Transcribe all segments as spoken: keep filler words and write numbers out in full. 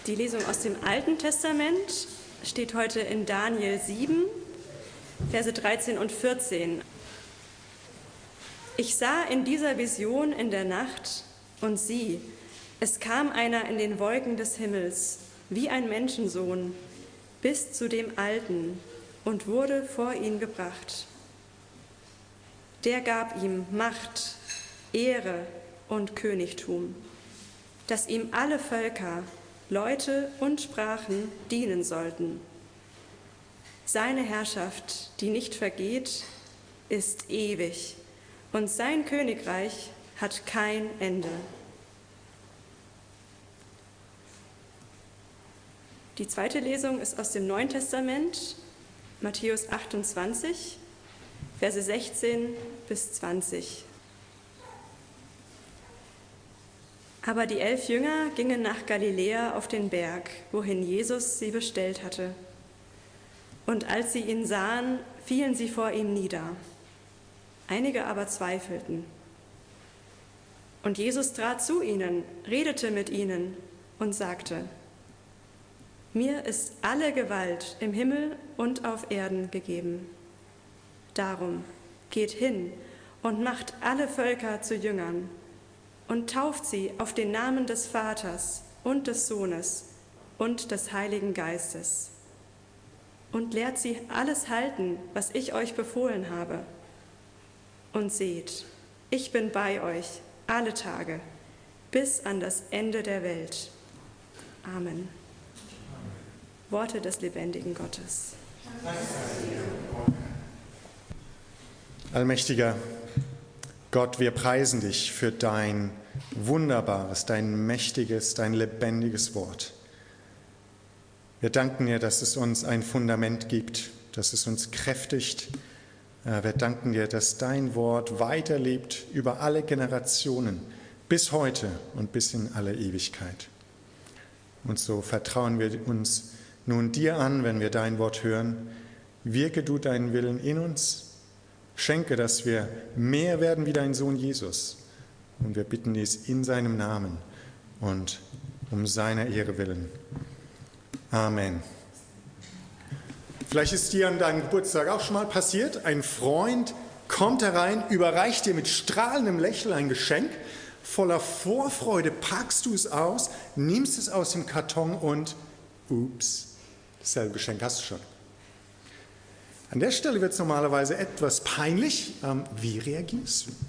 Die Lesung aus dem Alten Testament steht heute in Daniel sieben, Verse dreizehn und vierzehn. Ich sah in dieser Vision in der Nacht, und sieh, es kam einer in den Wolken des Himmels, wie ein Menschensohn, bis zu dem Alten und wurde vor ihn gebracht. Der gab ihm Macht, Ehre und Königtum, dass ihm alle Völker, Leute und Sprachen dienen sollten. Seine Herrschaft, die nicht vergeht, ist ewig, und sein Königreich hat kein Ende. Die zweite Lesung ist aus dem Neuen Testament, Matthäus achtundzwanzig, Verse sechzehn bis zwanzig. Aber die elf Jünger gingen nach Galiläa auf den Berg, wohin Jesus sie bestellt hatte. Und als sie ihn sahen, fielen sie vor ihm nieder. Einige aber zweifelten. Und Jesus trat zu ihnen, redete mit ihnen und sagte: Mir ist alle Gewalt im Himmel und auf Erden gegeben. Darum geht hin und macht alle Völker zu Jüngern und tauft sie auf den Namen des Vaters und des Sohnes und des Heiligen Geistes und lehrt sie alles halten, was ich euch befohlen habe. Und seht, ich bin bei euch alle Tage bis an das Ende der Welt. Amen. Worte des lebendigen Gottes. Allmächtiger Gott, wir preisen dich für dein wunderbares, dein mächtiges, dein lebendiges Wort. Wir danken dir, dass es uns ein Fundament gibt, dass es uns kräftigt. Wir danken dir, dass dein Wort weiterlebt über alle Generationen, bis heute und bis in alle Ewigkeit. Und so vertrauen wir uns nun dir an, wenn wir dein Wort hören. Wirke du deinen Willen in uns. Schenke, dass wir mehr werden wie dein Sohn Jesus. Und wir bitten dies in seinem Namen und um seiner Ehre willen. Amen. Vielleicht ist dir an deinem Geburtstag auch schon mal passiert, ein Freund kommt herein, überreicht dir mit strahlendem Lächeln ein Geschenk. Voller Vorfreude packst du es aus, nimmst es aus dem Karton und ups, dasselbe Geschenk hast du schon. An der Stelle wird es normalerweise etwas peinlich. Ähm, wie reagierst du?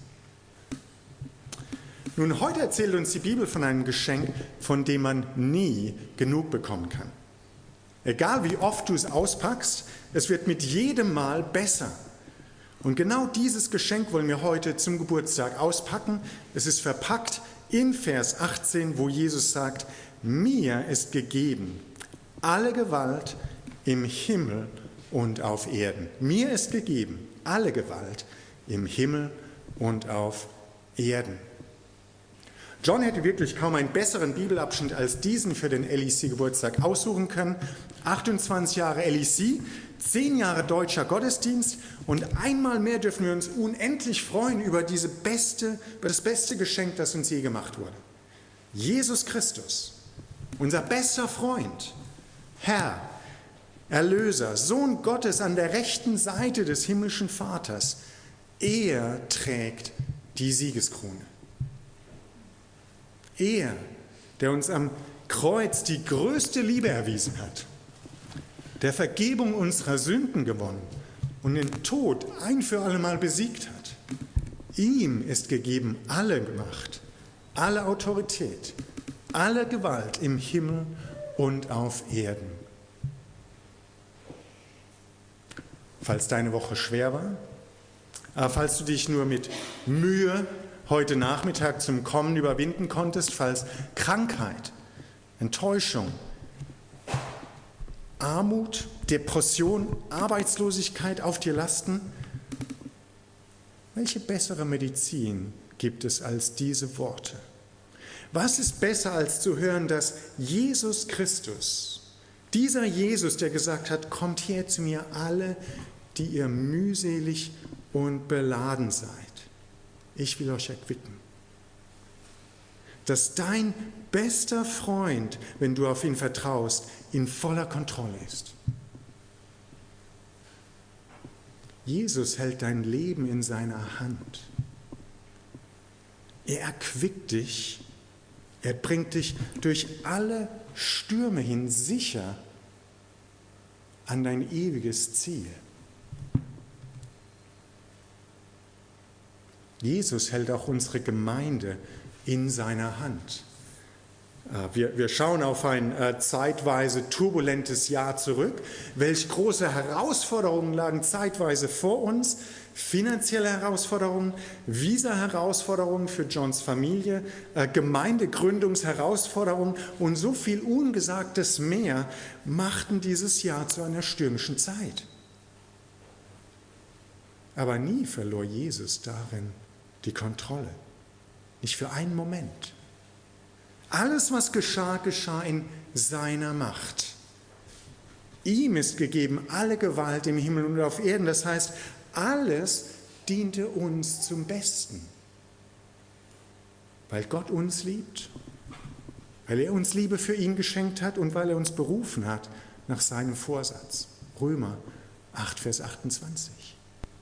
Nun, heute erzählt uns die Bibel von einem Geschenk, von dem man nie genug bekommen kann. Egal wie oft du es auspackst, es wird mit jedem Mal besser. Und genau dieses Geschenk wollen wir heute zum Geburtstag auspacken. Es ist verpackt in Vers achtzehn, wo Jesus sagt: Mir ist gegeben alle Gewalt im Himmel und auf Erden. Mir ist gegeben alle Gewalt im Himmel und auf Erden. John hätte wirklich kaum einen besseren Bibelabschnitt als diesen für den L E C-Geburtstag aussuchen können. achtundzwanzig Jahre L E C, zehn Jahre deutscher Gottesdienst und einmal mehr dürfen wir uns unendlich freuen über, diese beste, über das beste Geschenk, das uns je gemacht wurde. Jesus Christus, unser bester Freund, Herr, Erlöser, Sohn Gottes an der rechten Seite des himmlischen Vaters. Er trägt die Siegeskrone. Er, der uns am Kreuz die größte Liebe erwiesen hat, der Vergebung unserer Sünden gewonnen und den Tod ein für allemal besiegt hat. Ihm ist gegeben alle Macht, alle Autorität, alle Gewalt im Himmel und auf Erden. Falls deine Woche schwer war, falls du dich nur mit Mühe heute Nachmittag zum Kommen überwinden konntest, falls Krankheit, Enttäuschung, Armut, Depression, Arbeitslosigkeit auf dir lasten, welche bessere Medizin gibt es als diese Worte? Was ist besser als zu hören, dass Jesus Christus, dieser Jesus, der gesagt hat: Kommt her zu mir alle, die ihr mühselig und beladen seid. Ich will euch erquicken. dass dein bester Freund, wenn du auf ihn vertraust, in voller Kontrolle ist. Jesus hält dein Leben in seiner Hand. Er erquickt dich, er bringt dich durch alle Stürme hin sicher an dein ewiges Ziel. Jesus hält auch unsere Gemeinde in seiner Hand. Wir, wir schauen auf ein äh, zeitweise turbulentes Jahr zurück. Welch große Herausforderungen lagen zeitweise vor uns? Finanzielle Herausforderungen, Visa-Herausforderungen für Johns Familie, äh, Gemeindegründungsherausforderungen und so viel Ungesagtes mehr machten dieses Jahr zu einer stürmischen Zeit. Aber nie verlor Jesus darin die Kontrolle. Nicht für einen Moment. Alles, was geschah, geschah in seiner Macht. Ihm ist gegeben alle Gewalt im Himmel und auf Erden. Das heißt, alles diente uns zum Besten. Weil Gott uns liebt, weil er uns Liebe für ihn geschenkt hat und weil er uns berufen hat nach seinem Vorsatz. Römer acht, Vers achtundzwanzig.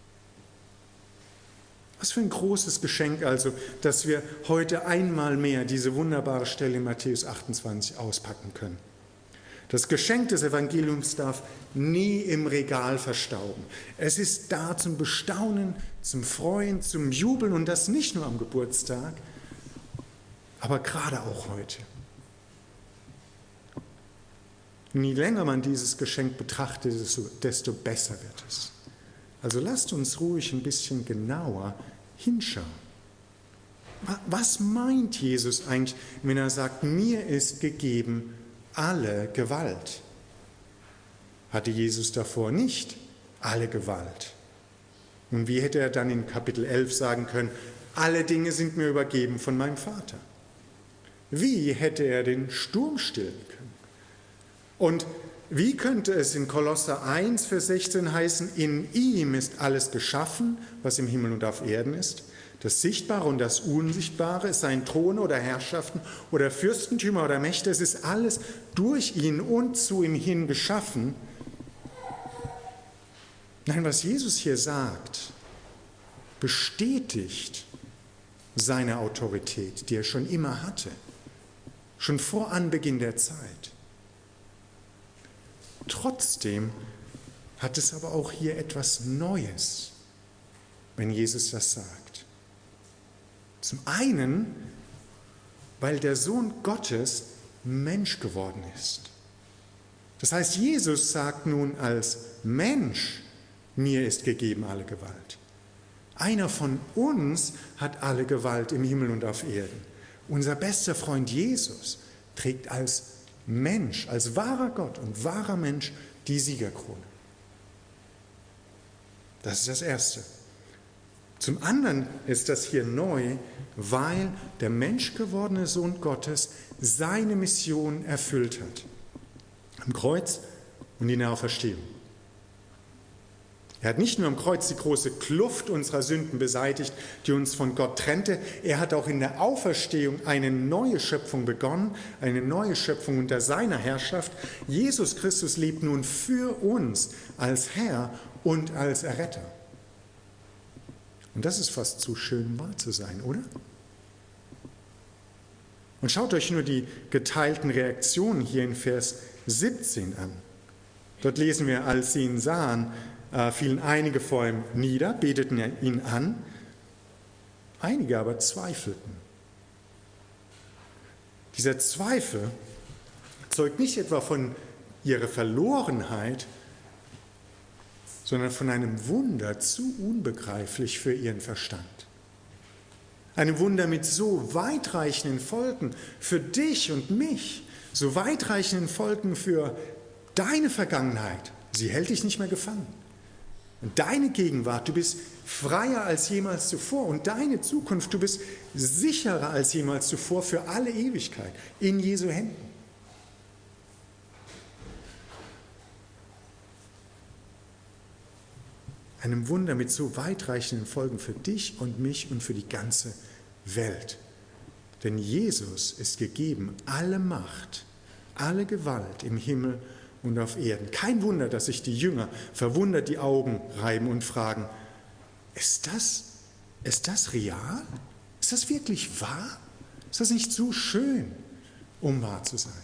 Was für ein großes Geschenk also, dass wir heute einmal mehr diese wunderbare Stelle in Matthäus achtundzwanzig auspacken können. Das Geschenk des Evangeliums darf nie im Regal verstauben. Es ist da zum Bestaunen, zum Freuen, zum Jubeln und das nicht nur am Geburtstag, aber gerade auch heute. Und je länger man dieses Geschenk betrachtet, desto besser wird es. Also lasst uns ruhig ein bisschen genauer hinschauen. Was meint Jesus eigentlich, wenn er sagt, mir ist gegeben alle Gewalt? Hatte Jesus davor nicht alle Gewalt? Und wie hätte er dann in Kapitel elf sagen können, alle Dinge sind mir übergeben von meinem Vater? Wie hätte er den Sturm stillen können? Und wie könnte es in Kolosser eins, Vers sechzehn heißen, in ihm ist alles geschaffen, was im Himmel und auf Erden ist, das Sichtbare und das Unsichtbare, es seien Throne oder Herrschaften oder Fürstentümer oder Mächte, es ist alles durch ihn und zu ihm hin geschaffen. Nein, was Jesus hier sagt, bestätigt seine Autorität, die er schon immer hatte, schon vor Anbeginn der Zeit. Trotzdem hat es aber auch hier etwas Neues, wenn Jesus das sagt. Zum einen, weil der Sohn Gottes Mensch geworden ist. Das heißt, Jesus sagt nun als Mensch, mir ist gegeben alle Gewalt. Einer von uns hat alle Gewalt im Himmel und auf Erden. Unser bester Freund Jesus trägt als Mensch, als wahrer Gott und wahrer Mensch die Siegerkrone. Das ist das Erste. Zum anderen ist das hier neu, weil der menschgewordene Sohn Gottes seine Mission erfüllt hat. Am Kreuz und in der Auferstehung. Er hat nicht nur am Kreuz die große Kluft unserer Sünden beseitigt, die uns von Gott trennte, er hat auch in der Auferstehung eine neue Schöpfung begonnen, eine neue Schöpfung unter seiner Herrschaft. Jesus Christus lebt nun für uns als Herr und als Erretter. Und das ist fast zu schön, um wahr zu sein, oder? Und schaut euch nur die geteilten Reaktionen hier in Vers siebzehn an. Dort lesen wir, als sie ihn sahen, fielen einige vor ihm nieder, beteten ihn an, einige aber zweifelten. Dieser Zweifel zeugt nicht etwa von ihrer Verlorenheit, sondern von einem Wunder zu unbegreiflich für ihren Verstand. Einem Wunder mit so weitreichenden Folgen für dich und mich, so weitreichenden Folgen für deine Vergangenheit. Sie hält dich nicht mehr gefangen. Und deine Gegenwart, du bist freier als jemals zuvor. Und deine Zukunft, du bist sicherer als jemals zuvor für alle Ewigkeit in Jesu Händen. Einem Wunder mit so weitreichenden Folgen für dich und mich und für die ganze Welt. Denn Jesus ist gegeben alle Macht, alle Gewalt im Himmel und auf Erden. Kein Wunder, dass sich die Jünger verwundert die Augen reiben und fragen, ist das, ist das real? Ist das wirklich wahr? Ist das nicht so schön, um wahr zu sein?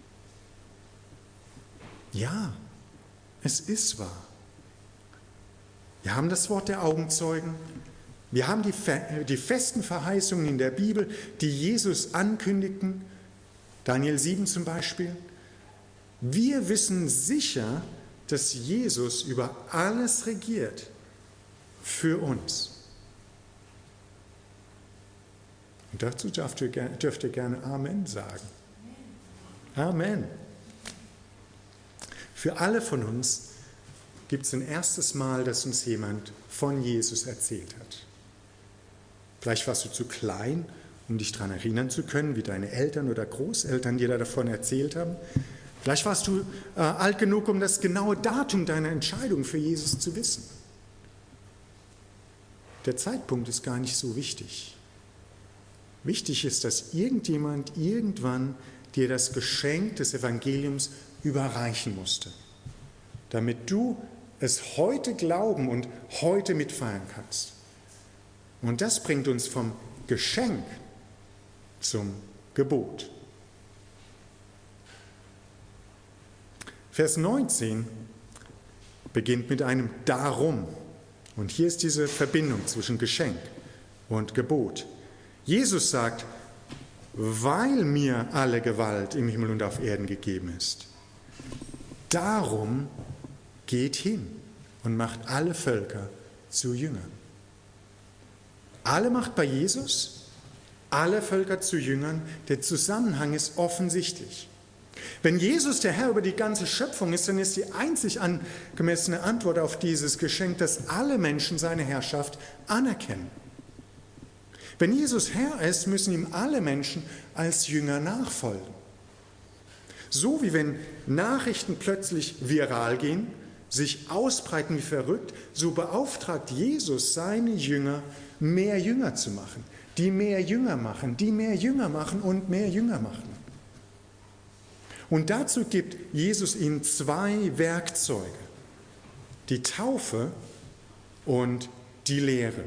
Ja, es ist wahr. Wir haben das Wort der Augenzeugen. Wir haben die, die festen Verheißungen in der Bibel, die Jesus ankündigten. Daniel sieben zum Beispiel. Wir wissen sicher, dass Jesus über alles regiert für uns. Und dazu dürft ihr, dürft ihr gerne Amen sagen. Amen. Für alle von uns gibt es ein erstes Mal, dass uns jemand von Jesus erzählt hat. Vielleicht warst du zu klein, um dich daran erinnern zu können, wie deine Eltern oder Großeltern dir davon erzählt haben. Vielleicht warst du äh, alt genug, um das genaue Datum deiner Entscheidung für Jesus zu wissen. Der Zeitpunkt ist gar nicht so wichtig. Wichtig ist, dass irgendjemand irgendwann dir das Geschenk des Evangeliums überreichen musste, damit du es heute glauben und heute mitfeiern kannst. Und das bringt uns vom Geschenk zum Gebot. Vers neunzehn beginnt mit einem Darum. Und hier ist diese Verbindung zwischen Geschenk und Gebot. Jesus sagt, weil mir alle Gewalt im Himmel und auf Erden gegeben ist. Darum geht hin und macht alle Völker zu Jüngern. Alle Macht bei Jesus, alle Völker zu Jüngern. Der Zusammenhang ist offensichtlich. Wenn Jesus der Herr über die ganze Schöpfung ist, dann ist die einzig angemessene Antwort auf dieses Geschenk, dass alle Menschen seine Herrschaft anerkennen. Wenn Jesus Herr ist, müssen ihm alle Menschen als Jünger nachfolgen. So wie wenn Nachrichten plötzlich viral gehen, sich ausbreiten wie verrückt, so beauftragt Jesus seine Jünger, mehr Jünger zu machen, die mehr Jünger machen, die mehr Jünger machen und mehr Jünger machen. Und dazu gibt Jesus ihnen zwei Werkzeuge, die Taufe und die Lehre.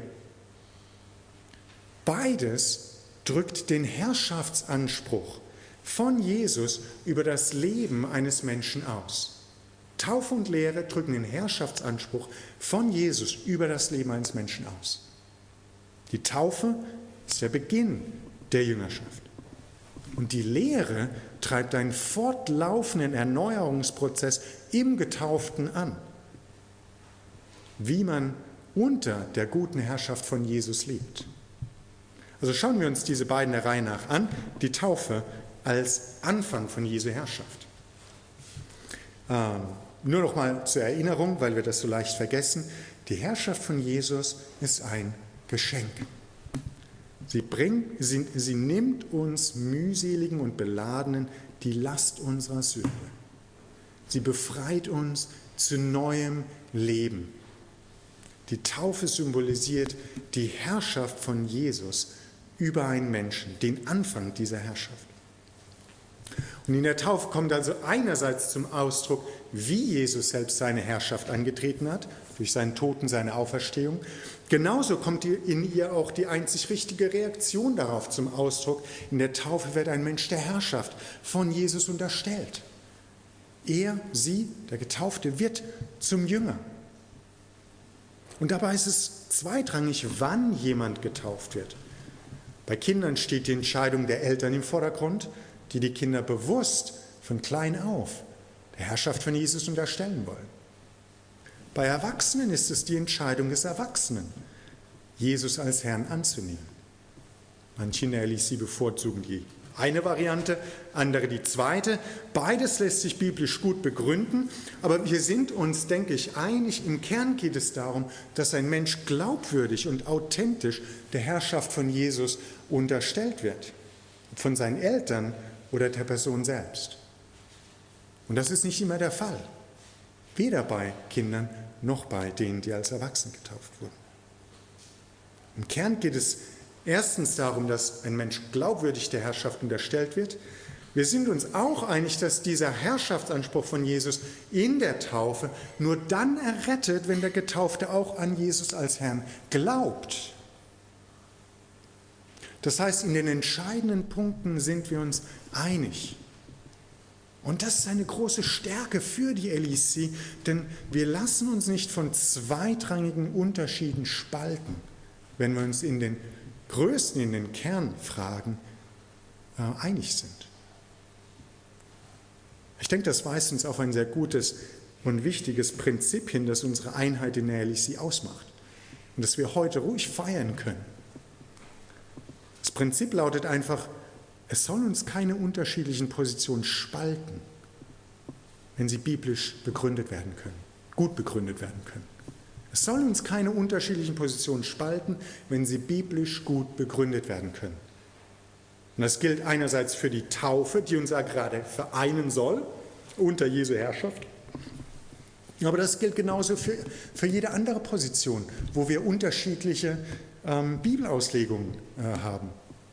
Beides drückt den Herrschaftsanspruch von Jesus über das Leben eines Menschen aus. Taufe und Lehre drücken den Herrschaftsanspruch von Jesus über das Leben eines Menschen aus. Die Taufe ist der Beginn der Jüngerschaft. Und die Lehre treibt einen fortlaufenden Erneuerungsprozess im Getauften an, wie man unter der guten Herrschaft von Jesus lebt. Also schauen wir uns diese beiden der Reihe nach an. Die Taufe als Anfang von Jesu Herrschaft. Ähm, nur noch mal zur Erinnerung, weil wir das so leicht vergessen. Die Herrschaft von Jesus ist ein Geschenk. Sie, bringt, sie, sie nimmt uns mühseligen und Beladenen die Last unserer Sünde. Sie befreit uns zu neuem Leben. Die Taufe symbolisiert die Herrschaft von Jesus über einen Menschen, den Anfang dieser Herrschaft. Und in der Taufe kommt also einerseits zum Ausdruck, wie Jesus selbst seine Herrschaft angetreten hat, durch seinen Tod und seine Auferstehung. Genauso kommt in ihr auch die einzig richtige Reaktion darauf zum Ausdruck. In der Taufe wird ein Mensch der Herrschaft von Jesus unterstellt. Er, sie, der Getaufte, wird zum Jünger. Und dabei ist es zweitrangig, wann jemand getauft wird. Bei Kindern steht die Entscheidung der Eltern im Vordergrund, die die Kinder bewusst von klein auf der Herrschaft von Jesus unterstellen wollen. Bei Erwachsenen ist es die Entscheidung des Erwachsenen, Jesus als Herrn anzunehmen. Manche Ehrlich, sie bevorzugen die eine Variante, andere die zweite. Beides lässt sich biblisch gut begründen, aber wir sind uns, denke ich, einig. Im Kern geht es darum, dass ein Mensch glaubwürdig und authentisch der Herrschaft von Jesus unterstellt wird, von seinen Eltern oder der Person selbst. Und das ist nicht immer der Fall, weder bei Kindern noch bei denen, die als Erwachsene getauft wurden. Im Kern geht es erstens darum, dass ein Mensch glaubwürdig der Herrschaft unterstellt wird. Wir sind uns auch einig, dass dieser Herrschaftsanspruch von Jesus in der Taufe nur dann errettet, wenn der Getaufte auch an Jesus als Herrn glaubt. Das heißt, in den entscheidenden Punkten sind wir uns einig. Und das ist eine große Stärke für die L E C, denn wir lassen uns nicht von zweitrangigen Unterschieden spalten, wenn wir uns in den größten, in den Kernfragen äh, einig sind. Ich denke, das weist uns auf ein sehr gutes und wichtiges Prinzip hin, das unsere Einheit in der L E C ausmacht und das wir heute ruhig feiern können. Das Prinzip lautet einfach, es soll uns keine unterschiedlichen Positionen spalten, wenn sie biblisch begründet werden können, gut begründet werden können. Es soll uns keine unterschiedlichen Positionen spalten, wenn sie biblisch gut begründet werden können. Und das gilt einerseits für die Taufe, die uns ja gerade vereinen soll, unter Jesu Herrschaft. Aber das gilt genauso für, für jede andere Position, wo wir unterschiedliche ähm, Bibelauslegungen äh, haben.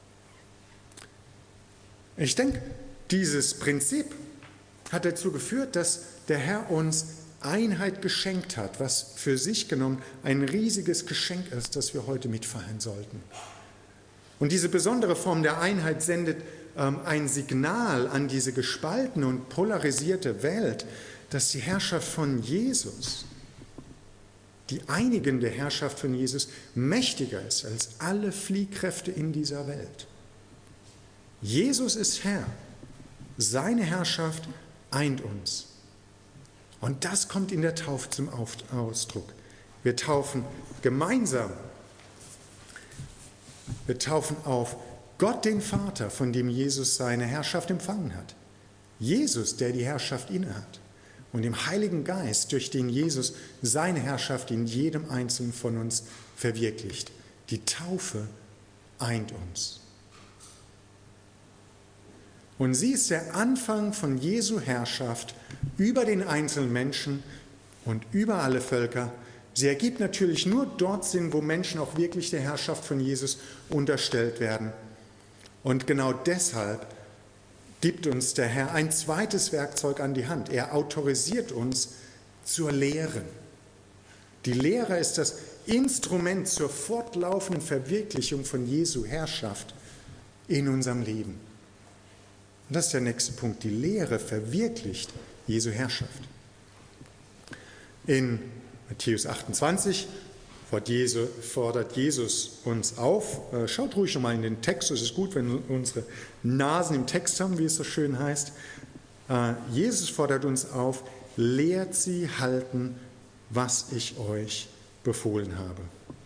Ich denke, dieses Prinzip hat dazu geführt, dass der Herr uns Einheit geschenkt hat, was für sich genommen ein riesiges Geschenk ist, das wir heute mitfeiern sollten. Und diese besondere Form der Einheit sendet ähm, ein Signal an diese gespaltene und polarisierte Welt, dass die Herrschaft von Jesus, die einigende Herrschaft von Jesus, mächtiger ist als alle Fliehkräfte in dieser Welt. Jesus ist Herr, seine Herrschaft eint uns. Und das kommt in der Taufe zum Ausdruck. Wir taufen gemeinsam. Wir taufen auf Gott den Vater, von dem Jesus seine Herrschaft empfangen hat. Jesus, der die Herrschaft innehat. Und dem Heiligen Geist, durch den Jesus seine Herrschaft in jedem Einzelnen von uns verwirklicht. Die Taufe eint uns. Und sie ist der Anfang von Jesu Herrschaft über den einzelnen Menschen und über alle Völker. Sie ergibt natürlich nur dort Sinn, wo Menschen auch wirklich der Herrschaft von Jesus unterstellt werden. Und genau deshalb gibt uns der Herr ein zweites Werkzeug an die Hand. Er autorisiert uns zur Lehre. Die Lehre ist das Instrument zur fortlaufenden Verwirklichung von Jesu Herrschaft in unserem Leben. Und das ist der nächste Punkt. Die Lehre verwirklicht Jesu Herrschaft. In Matthäus achtundzwanzig fordert Jesus uns auf. Schaut ruhig nochmal in den Text. Es ist gut, wenn wir unsere Nasen im Text haben, wie es so schön heißt. Jesus fordert uns auf, lehrt sie halten, was ich euch befohlen habe.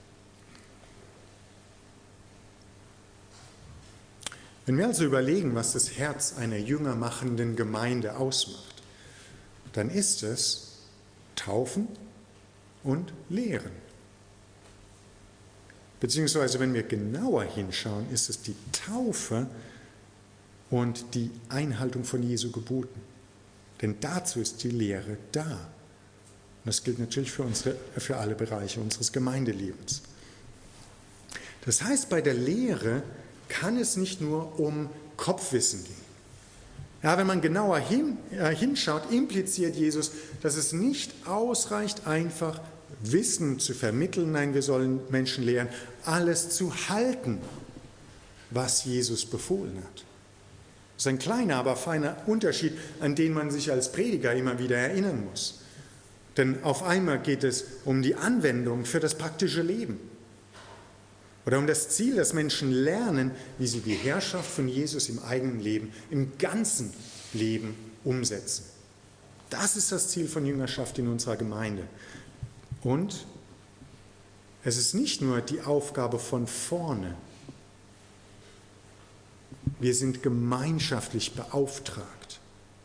Wenn wir also überlegen, was das Herz einer jüngermachenden Gemeinde ausmacht, dann ist es Taufen und Lehren. Beziehungsweise, wenn wir genauer hinschauen, ist es die Taufe und die Einhaltung von Jesu Geboten. Denn dazu ist die Lehre da. Und das gilt natürlich für, unsere, für alle Bereiche unseres Gemeindelebens. Das heißt, bei der Lehre kann es nicht nur um Kopfwissen gehen. Ja, wenn man genauer hin, äh, hinschaut, impliziert Jesus, dass es nicht ausreicht, einfach Wissen zu vermitteln. Nein, wir sollen Menschen lehren, alles zu halten, was Jesus befohlen hat. Das ist ein kleiner, aber feiner Unterschied, an den man sich als Prediger immer wieder erinnern muss. Denn auf einmal geht es um die Anwendung für das praktische Leben. Oder um das Ziel, dass Menschen lernen, wie sie die Herrschaft von Jesus im eigenen Leben, im ganzen Leben umsetzen. Das ist das Ziel von Jüngerschaft in unserer Gemeinde. Und es ist nicht nur die Aufgabe von vorne. Wir sind gemeinschaftlich beauftragt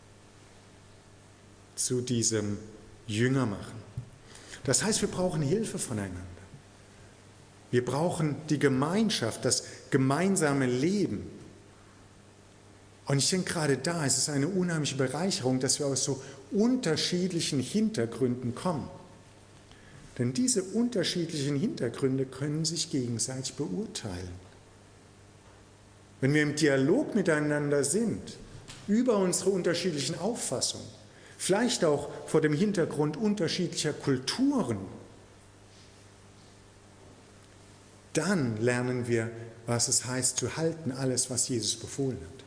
zu diesem Jüngermachen. Das heißt, wir brauchen Hilfe voneinander. Wir brauchen die Gemeinschaft, das gemeinsame Leben. Und ich denke, gerade da ist es eine unheimliche Bereicherung, dass wir aus so unterschiedlichen Hintergründen kommen. Denn diese unterschiedlichen Hintergründe können sich gegenseitig beurteilen. wenn wir im Dialog miteinander sind, über unsere unterschiedlichen Auffassungen, vielleicht auch vor dem Hintergrund unterschiedlicher Kulturen, dann lernen wir, was es heißt, zu halten, alles, was Jesus befohlen hat.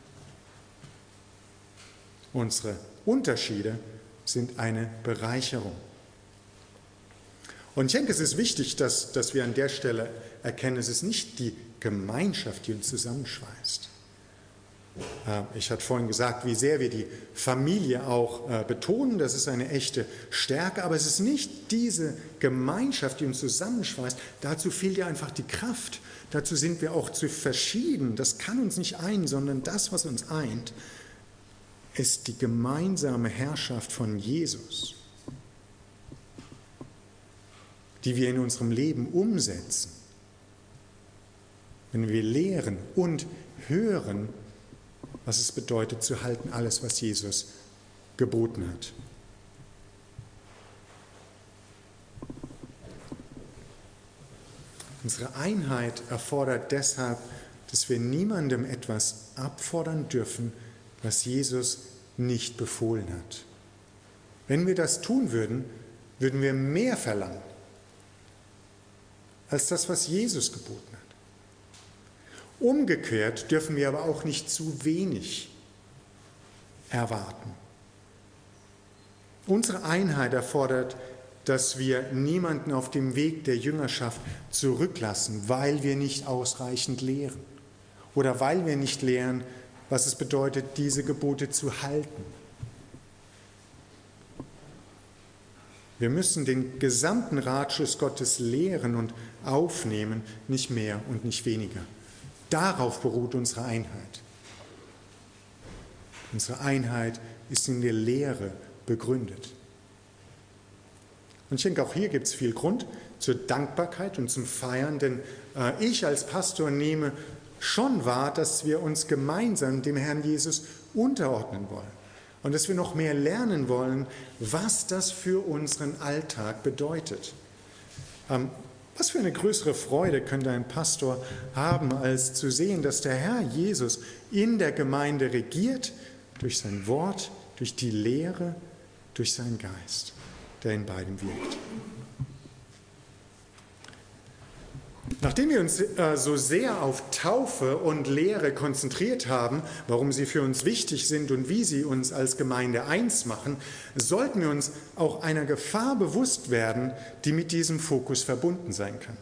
Unsere Unterschiede sind eine Bereicherung. Und ich denke, es ist wichtig, dass, dass wir an der Stelle erkennen, es ist nicht die Gemeinschaft, die uns zusammenschweißt. Ich hatte vorhin gesagt, wie sehr wir die Familie auch betonen, das ist eine echte Stärke, aber es ist nicht diese Gemeinschaft, die uns zusammenschweißt, dazu fehlt ja einfach die Kraft, dazu sind wir auch zu verschieden, das kann uns nicht ein, sondern das, was uns eint, ist die gemeinsame Herrschaft von Jesus, die wir in unserem Leben umsetzen, wenn wir lehren und hören, was es bedeutet, zu halten, alles, was Jesus geboten hat. Unsere Einheit erfordert deshalb, dass wir niemandem etwas abfordern dürfen, was Jesus nicht befohlen hat. Wenn wir das tun würden, würden wir mehr verlangen als das, was Jesus geboten hat. Umgekehrt dürfen wir aber auch nicht zu wenig erwarten. Unsere Einheit erfordert, dass wir niemanden auf dem Weg der Jüngerschaft zurücklassen, weil wir nicht ausreichend lehren oder weil wir nicht lehren, was es bedeutet, diese Gebote zu halten. Wir müssen den gesamten Ratschluss Gottes lehren und aufnehmen, nicht mehr und nicht weniger. Darauf beruht unsere Einheit. Unsere Einheit ist in der Lehre begründet. Und ich denke, auch hier gibt es viel Grund zur Dankbarkeit und zum Feiern, denn äh, ich als Pastor nehme schon wahr, dass wir uns gemeinsam dem Herrn Jesus unterordnen wollen und dass wir noch mehr lernen wollen, was das für unseren Alltag bedeutet. Ähm, Was für eine größere Freude könnte ein Pastor haben, als zu sehen, dass der Herr Jesus in der Gemeinde regiert, durch sein Wort, durch die Lehre, durch seinen Geist, der in beidem wirkt. Nachdem wir uns äh, so sehr auf Taufe und Lehre konzentriert haben, warum sie für uns wichtig sind und wie sie uns als Gemeinde eins machen, sollten wir uns auch einer Gefahr bewusst werden, die mit diesem Fokus verbunden sein kann.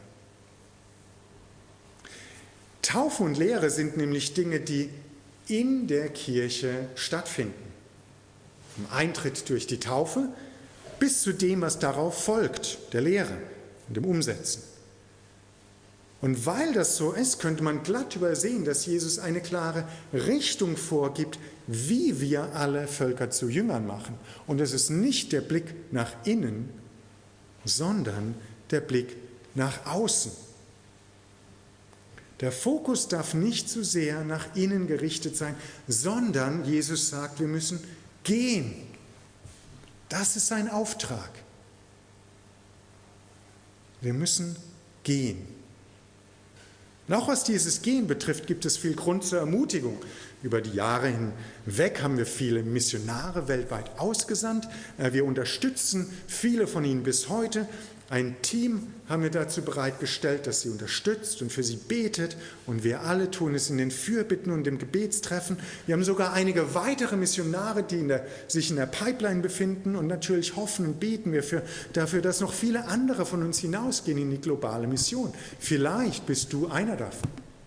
Taufe und Lehre sind nämlich Dinge, die in der Kirche stattfinden. Vom Eintritt durch die Taufe bis zu dem, was darauf folgt, der Lehre und dem Umsetzen. Und weil das so ist, könnte man glatt übersehen, dass Jesus eine klare Richtung vorgibt, wie wir alle Völker zu Jüngern machen. Und es ist nicht der Blick nach innen, sondern der Blick nach außen. Der Fokus darf nicht zu sehr nach innen gerichtet sein, sondern Jesus sagt, wir müssen gehen. Das ist sein Auftrag. Wir müssen gehen. Und auch was dieses Gehen betrifft, gibt es viel Grund zur Ermutigung. Über die Jahre hinweg haben wir viele Missionare weltweit ausgesandt. Wir unterstützen viele von ihnen bis heute. Ein Team haben wir dazu bereitgestellt, das sie unterstützt und für sie betet. Und wir alle tun es in den Fürbitten und im Gebetstreffen. Wir haben sogar einige weitere Missionare, die in der, sich in der Pipeline befinden. Und natürlich hoffen und beten wir für, dafür, dass noch viele andere von uns hinausgehen in die globale Mission. Vielleicht bist du einer davon.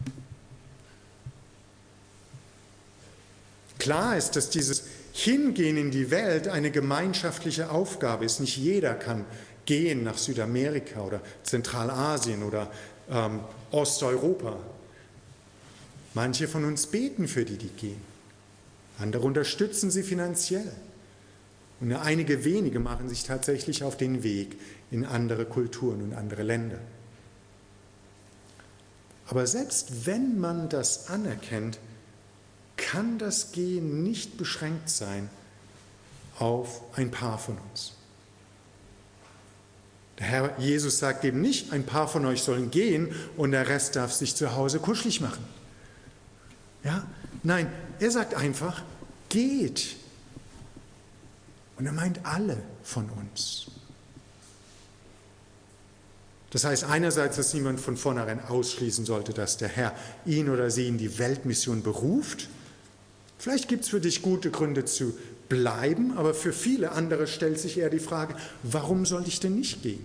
Klar ist, dass dieses Hingehen in die Welt eine gemeinschaftliche Aufgabe ist. Nicht jeder kann gehen nach Südamerika oder Zentralasien oder ähm, Osteuropa. Manche von uns beten für die, die gehen. Andere unterstützen sie finanziell. Und nur einige wenige machen sich tatsächlich auf den Weg in andere Kulturen und andere Länder. Aber selbst wenn man das anerkennt, kann das Gehen nicht beschränkt sein auf ein paar von uns. Der Herr Jesus sagt eben nicht, ein paar von euch sollen gehen und der Rest darf sich zu Hause kuschelig machen. Ja? Nein, er sagt einfach, geht. Und er meint alle von uns. Das heißt einerseits, dass niemand von vornherein ausschließen sollte, dass der Herr ihn oder sie in die Weltmission beruft. Vielleicht gibt es für dich gute Gründe zu bleiben, aber für viele andere stellt sich eher die Frage, warum soll ich denn nicht gehen?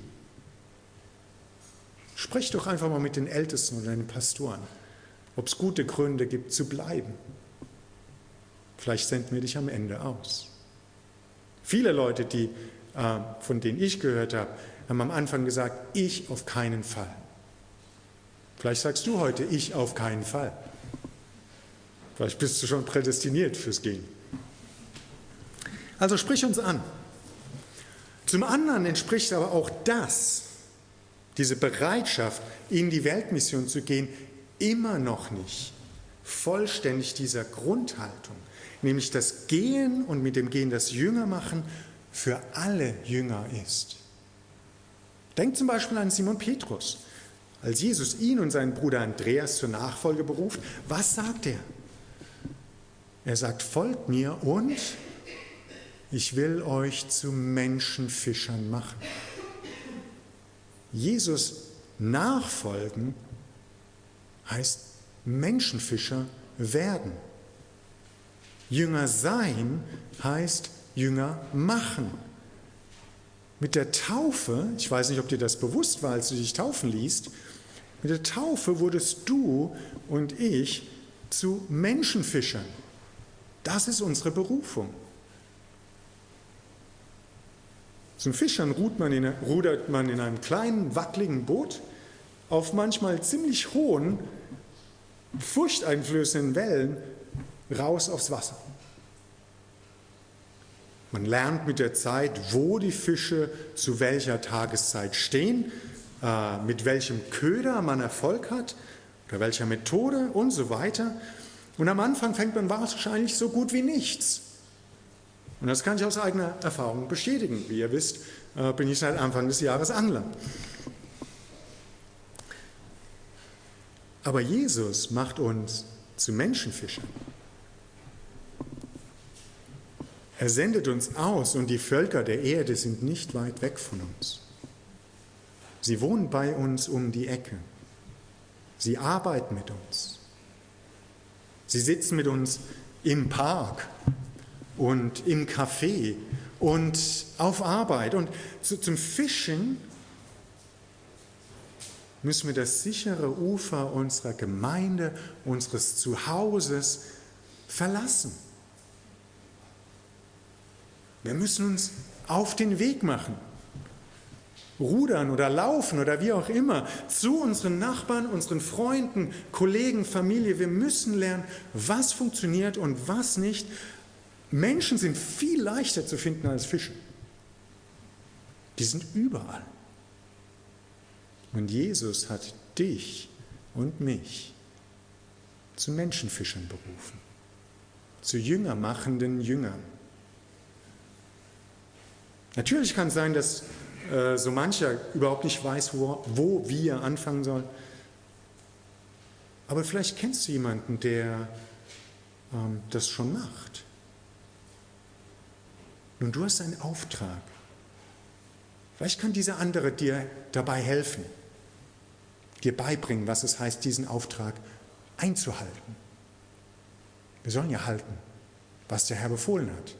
Sprech doch einfach mal mit den Ältesten oder den Pastoren, ob es gute Gründe gibt zu bleiben. Vielleicht senden wir dich am Ende aus. Viele Leute, die, äh, von denen ich gehört habe, haben am Anfang gesagt, ich auf keinen Fall. Vielleicht sagst du heute, ich auf keinen Fall. Vielleicht bist du schon prädestiniert fürs Gehen. Also sprich uns an. Zum anderen entspricht aber auch das, diese Bereitschaft, in die Weltmission zu gehen, immer noch nicht vollständig dieser Grundhaltung, nämlich das Gehen und mit dem Gehen das Jüngermachen für alle Jünger ist. Denkt zum Beispiel an Simon Petrus. Als Jesus ihn und seinen Bruder Andreas zur Nachfolge beruft, was sagt er? Er sagt, folgt mir und ich will euch zu Menschenfischern machen. Jesus nachfolgen heißt Menschenfischer werden. Jünger sein heißt Jünger machen. Mit der Taufe, ich weiß nicht, ob dir das bewusst war, als du dich taufen ließt, mit der Taufe wurdest du und ich zu Menschenfischern. Das ist unsere Berufung. Zum Fischern rudert man, in, rudert man in einem kleinen, wackeligen Boot auf manchmal ziemlich hohen, furchteinflößenden Wellen raus aufs Wasser. Man lernt mit der Zeit, wo die Fische zu welcher Tageszeit stehen, äh, mit welchem Köder man Erfolg hat oder welcher Methode und so weiter. Und am Anfang fängt man wahrscheinlich so gut wie nichts. Und das kann ich aus eigener Erfahrung bestätigen. Wie ihr wisst, äh, bin ich seit Anfang des Jahres Angler. Aber Jesus macht uns zu Menschenfischern. Er sendet uns aus und die Völker der Erde sind nicht weit weg von uns. Sie wohnen bei uns um die Ecke. Sie arbeiten mit uns. Sie sitzen mit uns im Park und im Café und auf Arbeit. Und zum Fischen müssen wir das sichere Ufer unserer Gemeinde, unseres Zuhauses verlassen. Wir müssen uns auf den Weg machen, rudern oder laufen oder wie auch immer, zu unseren Nachbarn, unseren Freunden, Kollegen, Familie. Wir müssen lernen, was funktioniert und was nicht. Menschen sind viel leichter zu finden als Fische. Die sind überall. Und Jesus hat dich und mich zu Menschenfischern berufen, zu jüngermachenden Jüngern. Natürlich kann es sein, dass äh, so mancher überhaupt nicht weiß, wo, wo wir anfangen sollen. Aber vielleicht kennst du jemanden, der ähm, das schon macht. Nun, du hast einen Auftrag. Vielleicht kann dieser andere dir dabei helfen, dir beibringen, was es heißt, diesen Auftrag einzuhalten. Wir sollen ja halten, was der Herr befohlen hat.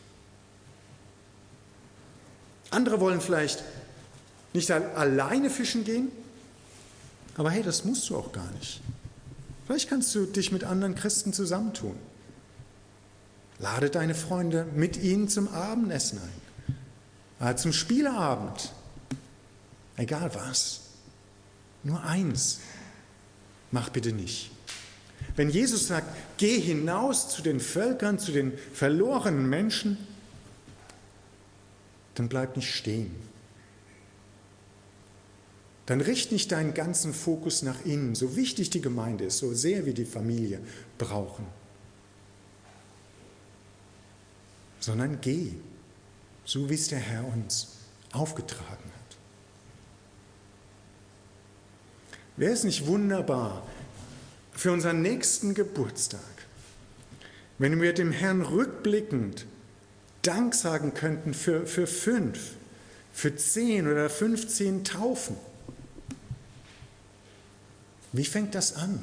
Andere wollen vielleicht nicht alleine fischen gehen, aber hey, das musst du auch gar nicht. Vielleicht kannst du dich mit anderen Christen zusammentun. Lade deine Freunde mit ihnen zum Abendessen ein, äh, zum Spieleabend, egal was. Nur eins, mach bitte nicht. Wenn Jesus sagt, geh hinaus zu den Völkern, zu den verlorenen Menschen, dann bleib nicht stehen. Dann richte nicht deinen ganzen Fokus nach innen, so wichtig die Gemeinde ist, so sehr wir die Familie brauchen. Sondern geh, so wie es der Herr uns aufgetragen hat. Wäre es nicht wunderbar, für unseren nächsten Geburtstag wenn wir dem Herrn rückblickend Dank sagen könnten für, für fünf, für zehn oder fünfzehn Taufen. Wie fängt das an?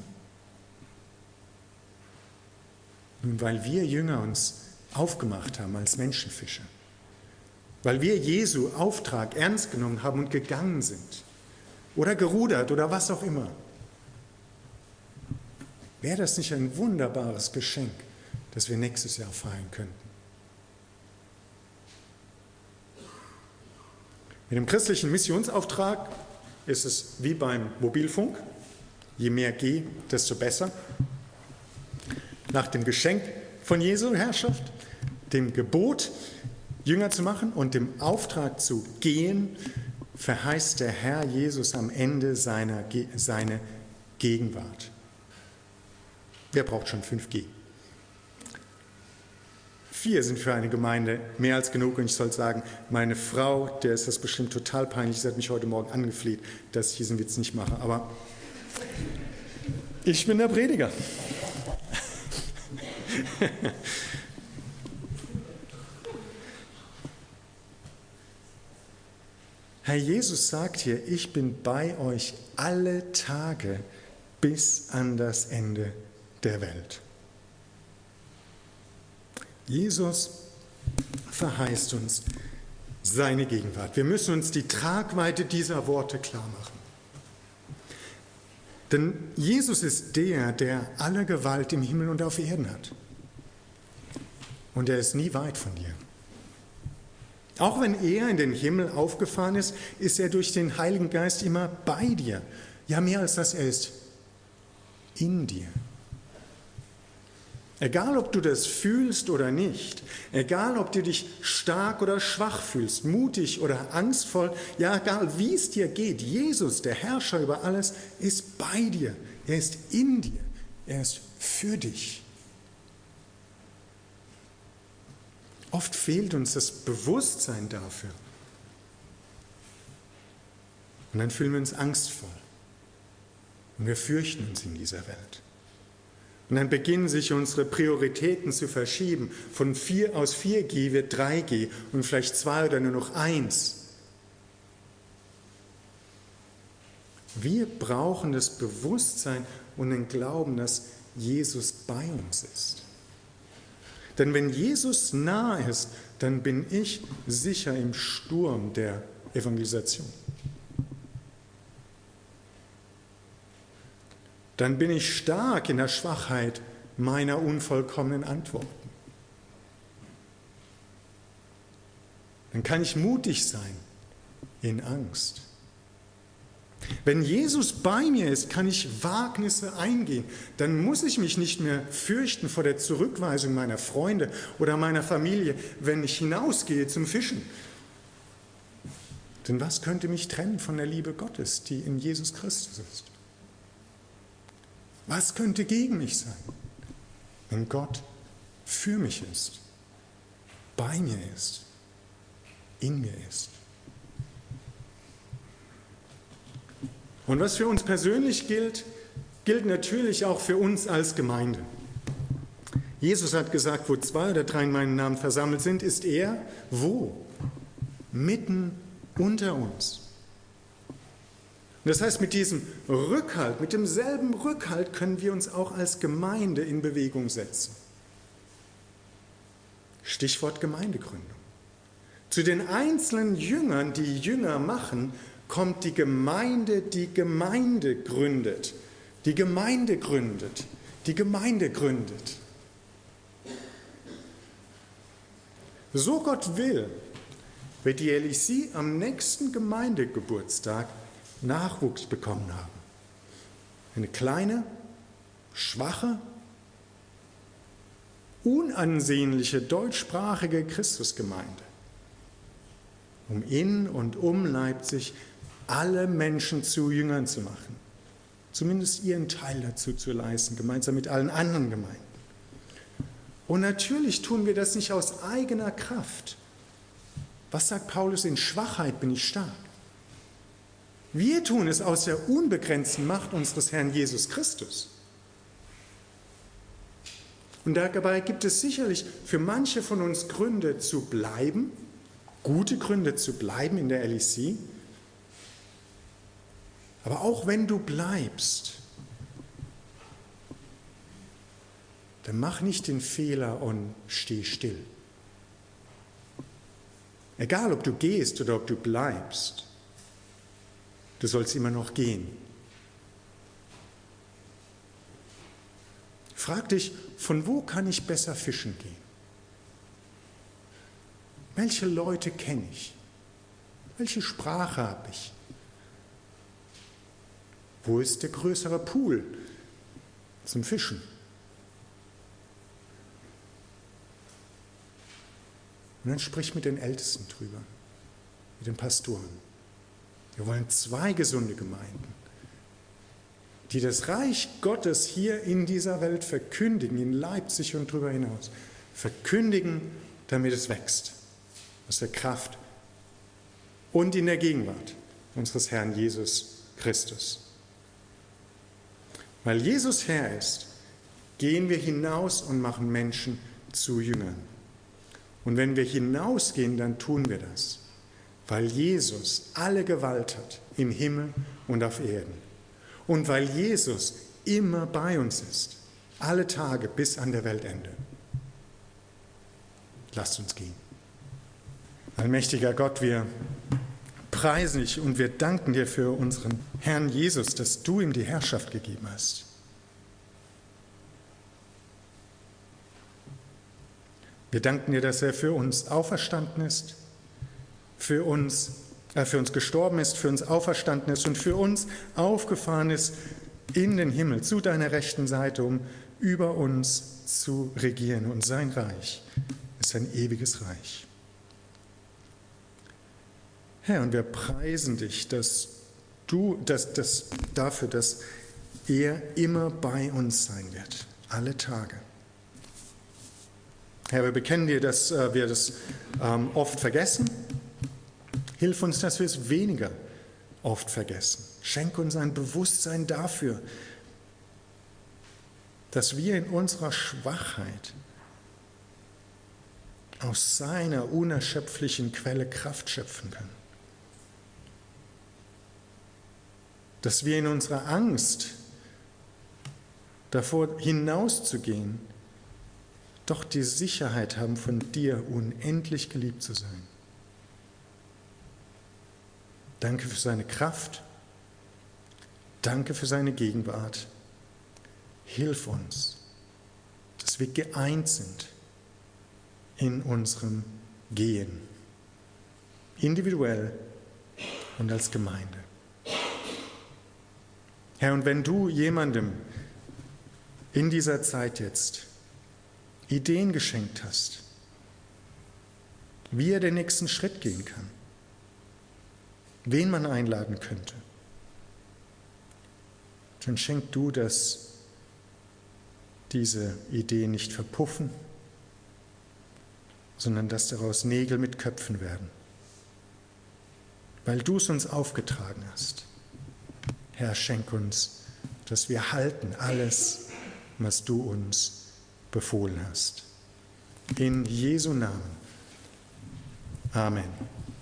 Nun, weil wir Jünger uns aufgemacht haben als Menschenfischer. Weil wir Jesu Auftrag ernst genommen haben und gegangen sind. Oder gerudert oder was auch immer. Wäre das nicht ein wunderbares Geschenk, das wir nächstes Jahr feiern könnten? Mit dem christlichen Missionsauftrag ist es wie beim Mobilfunk. Je mehr G, desto besser. Nach dem Geschenk von Jesu Herrschaft, dem Gebot, Jünger zu machen und dem Auftrag zu gehen, verheißt der Herr Jesus am Ende seiner, seine Gegenwart. Wer braucht schon fünf G? Vier sind für eine Gemeinde mehr als genug und ich soll sagen, meine Frau, der ist das bestimmt total peinlich, sie hat mich heute Morgen angefleht, dass ich diesen Witz nicht mache, aber ich bin der Prediger. Herr Jesus sagt hier, ich bin bei euch alle Tage bis an das Ende der Welt. Jesus verheißt uns seine Gegenwart. Wir müssen uns die Tragweite dieser Worte klar machen. Denn Jesus ist der, der alle Gewalt im Himmel und auf Erden hat. Und er ist nie weit von dir. Auch wenn er in den Himmel aufgefahren ist, ist er durch den Heiligen Geist immer bei dir. Ja, mehr als das, er ist in dir. Egal, ob du das fühlst oder nicht, egal, ob du dich stark oder schwach fühlst, mutig oder angstvoll, ja, egal, wie es dir geht, Jesus, der Herrscher über alles, ist bei dir. Er ist in dir. Er ist für dich. Oft fehlt uns das Bewusstsein dafür. Und dann fühlen wir uns angstvoll. Und wir fürchten uns in dieser Welt. Und dann beginnen sich unsere Prioritäten zu verschieben. Von vier, aus vier G wird drei G und vielleicht zwei oder nur noch eins. Wir brauchen das Bewusstsein und den Glauben, dass Jesus bei uns ist. Denn wenn Jesus nah ist, dann bin ich sicher im Sturm der Evangelisation. Dann bin ich stark in der Schwachheit meiner unvollkommenen Antworten. Dann kann ich mutig sein in Angst. Wenn Jesus bei mir ist, kann ich Wagnisse eingehen. Dann muss ich mich nicht mehr fürchten vor der Zurückweisung meiner Freunde oder meiner Familie, wenn ich hinausgehe zum Fischen. Denn was könnte mich trennen von der Liebe Gottes, die in Jesus Christus ist? Was könnte gegen mich sein, wenn Gott für mich ist, bei mir ist, in mir ist? Und was für uns persönlich gilt, gilt natürlich auch für uns als Gemeinde. Jesus hat gesagt, wo zwei oder drei in meinem Namen versammelt sind, ist er wo? Mitten unter uns. Das heißt, mit diesem Rückhalt, mit demselben Rückhalt können wir uns auch als Gemeinde in Bewegung setzen. Stichwort Gemeindegründung. Zu den einzelnen Jüngern, die Jünger machen, kommt die Gemeinde, die Gemeinde gründet. Die Gemeinde gründet. Die Gemeinde gründet. So Gott will, wird die L E C am nächsten Gemeindegeburtstag Nachwuchs bekommen haben. Eine kleine, schwache, unansehnliche deutschsprachige Christusgemeinde, um in und um Leipzig alle Menschen zu Jüngern zu machen, zumindest ihren Teil dazu zu leisten, gemeinsam mit allen anderen Gemeinden. Und natürlich tun wir das nicht aus eigener Kraft. Was sagt Paulus? In Schwachheit bin ich stark. Wir tun es aus der unbegrenzten Macht unseres Herrn Jesus Christus. Und dabei gibt es sicherlich für manche von uns Gründe zu bleiben, gute Gründe zu bleiben in der L E C. Aber auch wenn du bleibst, dann mach nicht den Fehler und steh still. Egal, ob du gehst oder ob du bleibst, du sollst immer noch gehen. Frag dich, von wo kann ich besser fischen gehen? Welche Leute kenne ich? Welche Sprache habe ich? Wo ist der größere Pool zum Fischen? Und dann sprich mit den Ältesten drüber, mit den Pastoren. Wir wollen zwei gesunde Gemeinden, die das Reich Gottes hier in dieser Welt verkündigen, in Leipzig und darüber hinaus. Verkündigen, damit es wächst, aus der Kraft und in der Gegenwart unseres Herrn Jesus Christus. Weil Jesus Herr ist, gehen wir hinaus und machen Menschen zu Jüngern. Und wenn wir hinausgehen, dann tun wir das, weil Jesus alle Gewalt hat im Himmel und auf Erden. Und weil Jesus immer bei uns ist, alle Tage bis an der Weltende. Lasst uns gehen. Allmächtiger Gott, wir preisen dich und wir danken dir für unseren Herrn Jesus, dass du ihm die Herrschaft gegeben hast. Wir danken dir, dass er für uns auferstanden ist, für uns, äh, für uns gestorben ist, für uns auferstanden ist und für uns aufgefahren ist in den Himmel, zu deiner rechten Seite, um über uns zu regieren. Und sein Reich ist ein ewiges Reich. Herr, und wir preisen dich, dass du, dass, dass, dafür, dass er immer bei uns sein wird, alle Tage. Herr, wir bekennen dir, dass äh, wir das ähm, oft vergessen. Hilf uns, dass wir es weniger oft vergessen. Schenk uns ein Bewusstsein dafür, dass wir in unserer Schwachheit aus seiner unerschöpflichen Quelle Kraft schöpfen können. Dass wir in unserer Angst davor hinauszugehen, doch die Sicherheit haben, von dir unendlich geliebt zu sein. Danke für seine Kraft. Danke für seine Gegenwart. Hilf uns, dass wir geeint sind in unserem Gehen, individuell und als Gemeinde. Herr, und wenn du jemandem in dieser Zeit jetzt Ideen geschenkt hast, wie er den nächsten Schritt gehen kann, wen man einladen könnte, dann schenk du, dass diese Ideen nicht verpuffen, sondern dass daraus Nägel mit Köpfen werden, weil du es uns aufgetragen hast. Herr, schenk uns, dass wir halten alles, was du uns befohlen hast. In Jesu Namen. Amen.